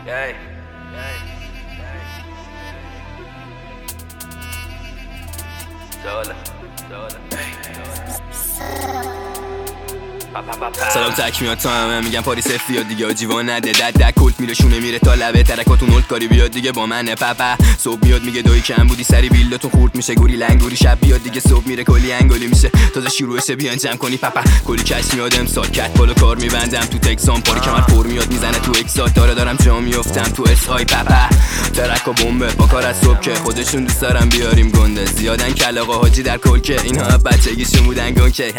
سلام تک میاد تا همه میگم پاریس فیاد دیگه آجیوان نده دد کلت میره شونه میره تا لبه ترکاتون اولد کاری بیاد دیگه با منه پپا صبح میاد میگه دایی کم بودی سری بیلدتون خورد میشه گوری لنگوری شب بیاد دیگه صبح میره کلی انگلی میشه تازه شروعشه بیان جمع کنی پپا کلی کش میاد امسال کت بالا کار میبندم تو تکسام پاری کمر پر میاد میزنه تو اکسات دارم جا میافتم تو اسهای پپا ترکا بمبه با کار از صبح که خودشون دوست دارم بیاریم گنده زیادن کلاغا حاجی در کل که اینها بچگیشون بودن گون که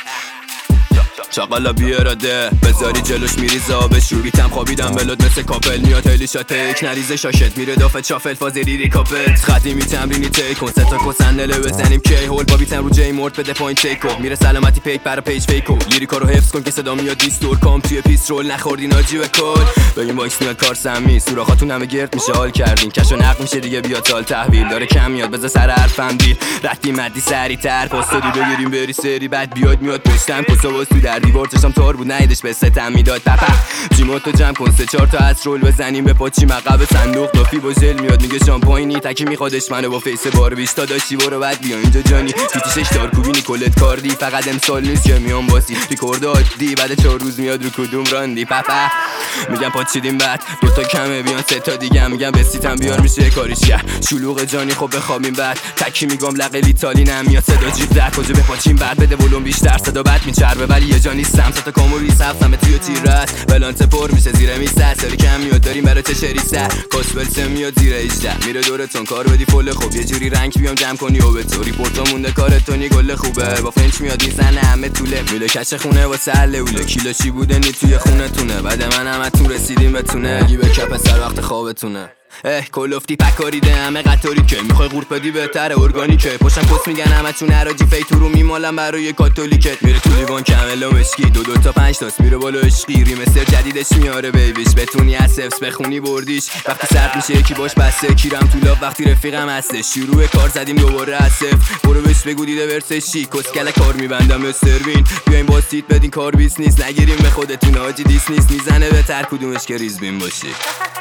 چاقالا بیاراده بذاری جلوش میریزه آب شوریتم خوابیدم بلد مثل کاپل میاد هلی شاتک نریزه شاشت میره دافت شافل فازری ریکاپت خطی می تمرینی تی کن ستا کسندله بزنیم کی هول با بیتم رو جی مورد بده پوینت تیکو میره سلامتی پیک برا پیج فیکو لیریکا رو حفظ کن که صدا میاد دیستور کام توی پیس رول نخوردین آجی به کل بگیم باکس میاد کار سمی سوراخاتون همه گرد میشه حال کردین کشو نقد میشه دیگه بیاد سال تحویل داره کم میاد بذار سر حرفم دیل رتی مدی سریعتر پاستادی بگیریم بری سری بعد بیاد میاد پشتم کسا واسو در دیوار چشم تار بود نیدش به ستم میداد پپا جیموتو جمع کن سه چهار تا از رول بزنیم به پاچی مقب صندوق دافی با ژل میاد میگه شامپاینی تکی میخوادش منو با فیس باربیش تا داشتی برو بعد بیا اینجا جانی پیتیشش دار کوبینی کلت کاردی فقط امسال نیست که میام باسی ریکورد عادی بعد 4 روز میاد رو کدوم راندی پپا میگم پاچیدیم بعد دو تا کمه بیان سه تا دیگه میگم بسیتم بیار میشه کاریش کرد شلوغ جانی خب بخوابیم بعد تکی میگم لقلی تالی نمیاد صدا جیب در کجا بپاچیم بعد بده ولوم بیشتر صدا بعد میچربه ولی یه جا نیستم تا کامو ریسفتم توی تیرت بلانت پر میشه زیر میسه سری کم میاد داریم برای چه شریسه کاسبل میاد زیر 18 میره دورتون کار بدی فل خوب یه جوری رنگ بیام جمع کنی و به تو ریپورتا مونده کارتونی گل خوبه با فرنچ میاد میزنه همه طوله میله کش خونه واسه حلوله کیلو چی بوده نی توی خونه تونه بعد من همتون رسیدیم بتونه گی به کپ سر وقت خوابتونه کلفتی پکاریده همه قطاری که میخوای قورت بدی بهتره ارگانیکه پشتم پست میگن همتون حراجی فیتو رو میمالم برای کاتولیکت میره تو لیوان کملا مشکی دو تا 5 تاست میره بالا عشقی ریمستر جدیدش میاره بیبیش بتونی از حفظ بخونی بردیش وقتی سرد میشه یکی باش بسته کیرم تو لاف وقتی رفیقم هستش شروع کار زدیم دوباره از صفر برو بهش بگو دیده ورسشی کسکل کار میبندم استروین بیاین باستید بدین کار بیس نیست نگیریم به خودتون حاجی دیس نیست میزنه به تر کدومش که ریز بین باشی